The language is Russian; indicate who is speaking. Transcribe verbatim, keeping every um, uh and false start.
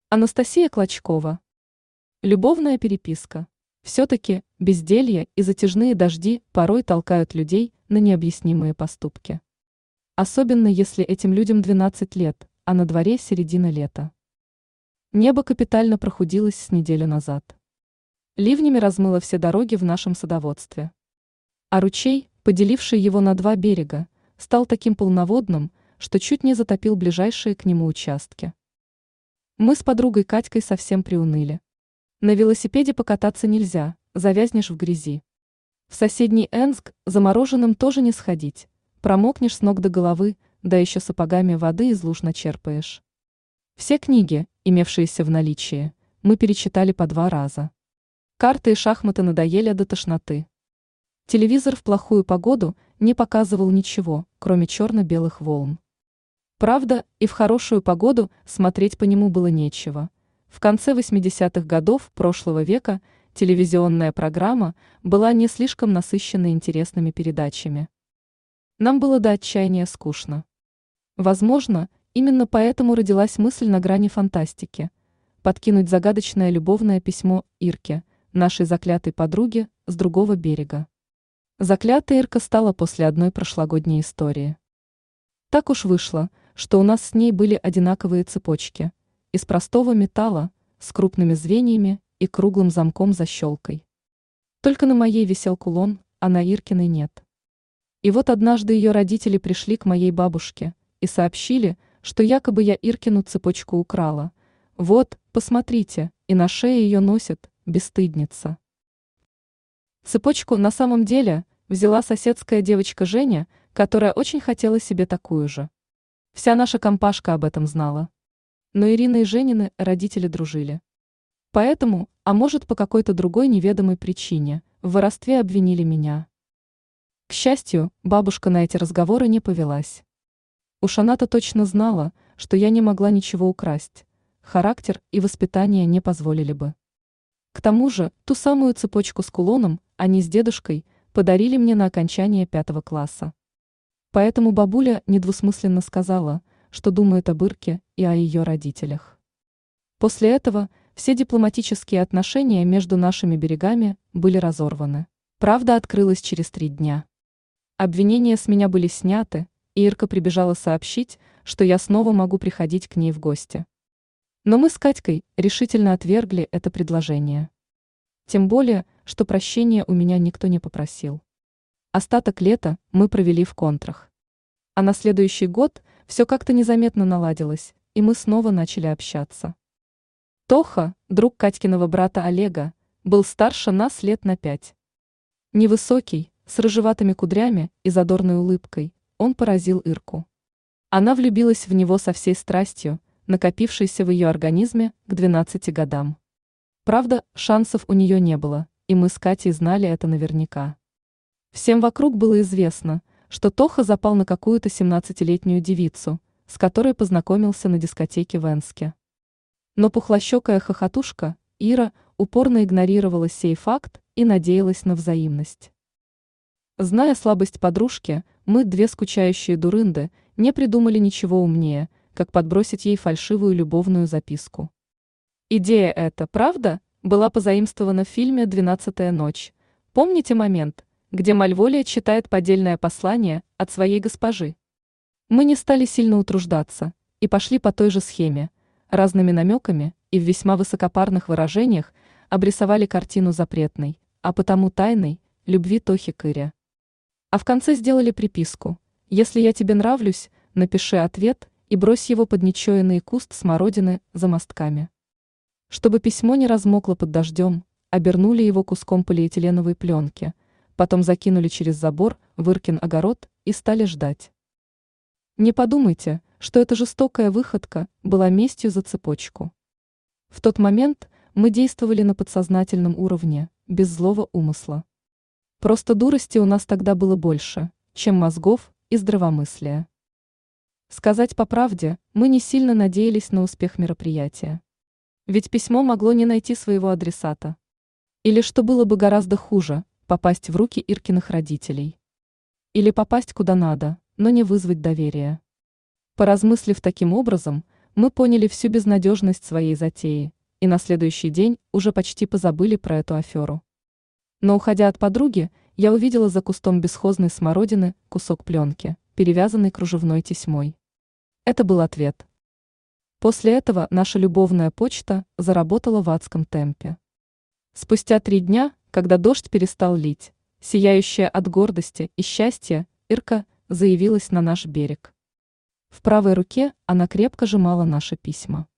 Speaker 1: Анастасия Клочкова. Любовная переписка. Все-таки безделье и затяжные дожди порой толкают людей на необъяснимые поступки. Особенно если этим людям двенадцать лет, а на дворе середина лета. Небо капитально прохудилось с неделю назад. Ливнями размыло все дороги в нашем садоводстве. А ручей, поделивший его на два берега, стал таким полноводным, что чуть не затопил ближайшие к нему участки. Мы с подругой Катькой совсем приуныли. На велосипеде покататься нельзя, завязнешь в грязи. В соседний Энск замороженным тоже не сходить, промокнешь с ног до головы, да еще сапогами воды из луж начерпаешь. Все книги, имевшиеся в наличии, мы перечитали по два раза. Карты и шахматы надоели до тошноты. Телевизор в плохую погоду не показывал ничего, кроме черно-белых волн. Правда, и в хорошую погоду смотреть по нему было нечего. В конце восьмидесятых годов прошлого века телевизионная программа была не слишком насыщена интересными передачами. Нам было до отчаяния скучно. Возможно, именно поэтому родилась мысль на грани фантастики – подкинуть загадочное любовное письмо Ирке, нашей заклятой подруге, с другого берега. Заклятая Ирка стала после одной прошлогодней истории. Так уж вышло, что у нас с ней были одинаковые цепочки, из простого металла, с крупными звеньями и круглым замком-защелкой. Только на моей висел кулон, а на Иркиной нет. И вот однажды ее родители пришли к моей бабушке и сообщили, что якобы я Иркину цепочку украла. Вот, посмотрите, и на шее ее носит, бесстыдница. Цепочку на самом деле взяла соседская девочка Женя, которая очень хотела себе такую же. Вся наша компашка об этом знала. Но Ирина и Женины родители дружили. Поэтому, а может по какой-то другой неведомой причине, в воровстве обвинили меня. К счастью, бабушка на эти разговоры не повелась. Уж она-то точно знала, что я не могла ничего украсть, характер и воспитание не позволили бы. К тому же, ту самую цепочку с кулоном они с дедушкой подарили мне на окончание пятого класса. Поэтому бабуля недвусмысленно сказала, что думает об Ирке и о ее родителях. После этого все дипломатические отношения между нашими берегами были разорваны. Правда открылась через три дня. Обвинения с меня были сняты, и Ирка прибежала сообщить, что я снова могу приходить к ней в гости. Но мы с Катькой решительно отвергли это предложение. Тем более, что прощения у меня никто не попросил. Остаток лета мы провели в контрах. А на следующий год все как-то незаметно наладилось, и мы снова начали общаться. Тоха, друг Катькиного брата Олега, был старше нас лет на пять. Невысокий, с рыжеватыми кудрями и задорной улыбкой, он поразил Ирку. Она влюбилась в него со всей страстью, накопившейся в ее организме к двенадцати годам. Правда, шансов у нее не было, и мы с Катей знали это наверняка. Всем вокруг было известно, что Тоха запал на какую-то семнадцатилетнюю девицу, с которой познакомился на дискотеке в Энске. Но пухлощекая хохотушка, Ира, упорно игнорировала сей факт и надеялась на взаимность. Зная слабость подружки, мы, две скучающие дурынды, не придумали ничего умнее, как подбросить ей фальшивую любовную записку. Идея эта, правда, была позаимствована в фильме «Двенадцатая ночь». Помните момент, где Мальволия читает поддельное послание от своей госпожи? Мы не стали сильно утруждаться и пошли по той же схеме, разными намеками и в весьма высокопарных выражениях обрисовали картину запретной, а потому тайной, любви Тохи к Ире. А в конце сделали приписку: «Если я тебе нравлюсь, напиши ответ и брось его под нечаянный куст смородины за мостками». Чтобы письмо не размокло под дождем, обернули его куском полиэтиленовой пленки, потом закинули через забор в Иркин огород и стали ждать. Не подумайте, что эта жестокая выходка была местью за цепочку. В тот момент мы действовали на подсознательном уровне, без злого умысла. Просто дурости у нас тогда было больше, чем мозгов и здравомыслия. Сказать по правде, мы не сильно надеялись на успех мероприятия. Ведь письмо могло не найти своего адресата. Или, что было бы гораздо хуже, попасть в руки Иркиных родителей. Или попасть куда надо, но не вызвать доверия. Поразмыслив таким образом, Мы поняли всю безнадежность своей затеи, и на следующий день уже почти позабыли про эту аферу. Но уходя от подруги, я увидела за кустом бесхозной смородины кусок пленки, перевязанный кружевной тесьмой. Это был ответ. После этого наша любовная почта заработала в адском темпе. Спустя три дня, когда дождь перестал лить, сияющая от гордости и счастья, Ирка заявилась на наш берег. В правой руке она крепко сжимала наши письма.